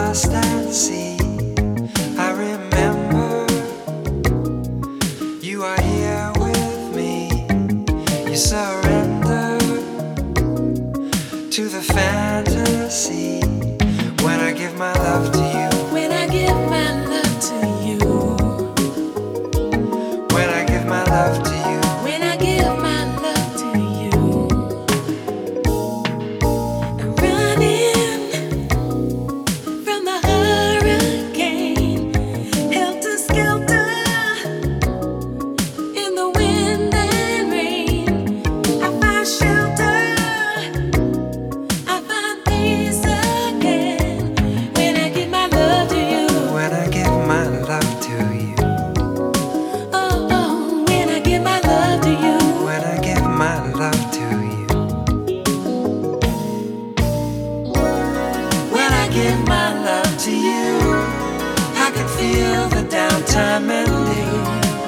lost at sea. I remember you are here with me. You surrender to the fantasy when I give my love to you. When I give my love to you. When I give my love to you. When I give my love to you. I'm running from the hurricane, helter skelter in the wind and rain. I find shelter, I find peace again when I give my love to you. When I give my love to you. Oh, oh, when I give my love to you. When I give my love to you. When I give my love to you, I can feel the downtime ending.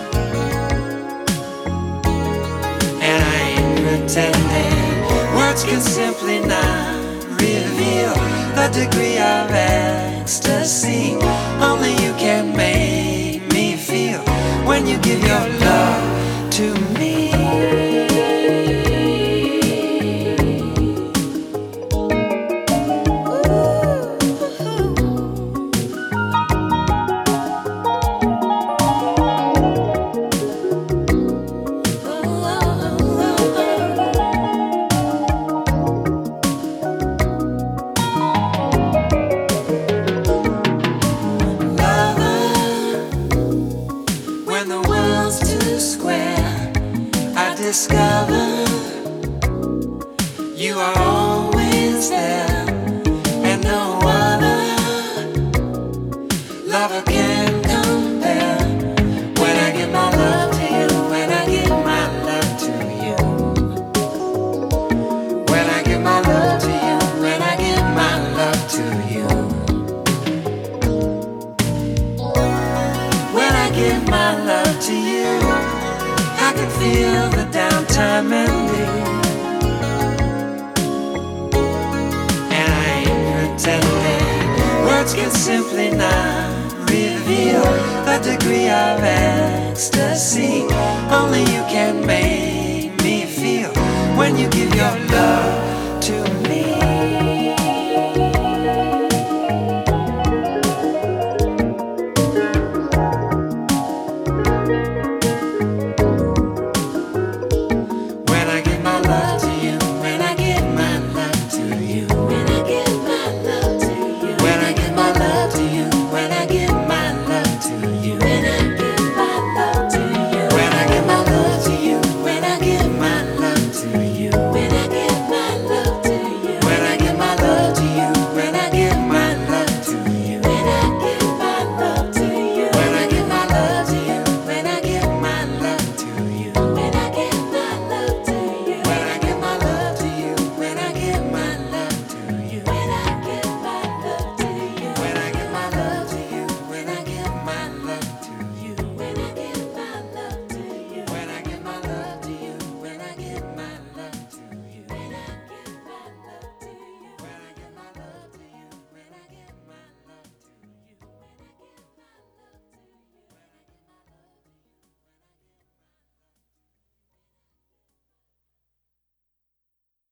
And I ain't pretending. Words can simply not reveal the degree of ecstasy. Only you can make me feel when you give your love to me. When the world's too square, I discover you are always there, and no other lover can compare. When I give my love to you, when I give my love to you. When I give my love to you, when I give my love to you. When I give my love to you, I can feel the downtime ending. And I ain't pretending. Words can simply not reveal the degree of ecstasy. Only you can make me feel when you give your love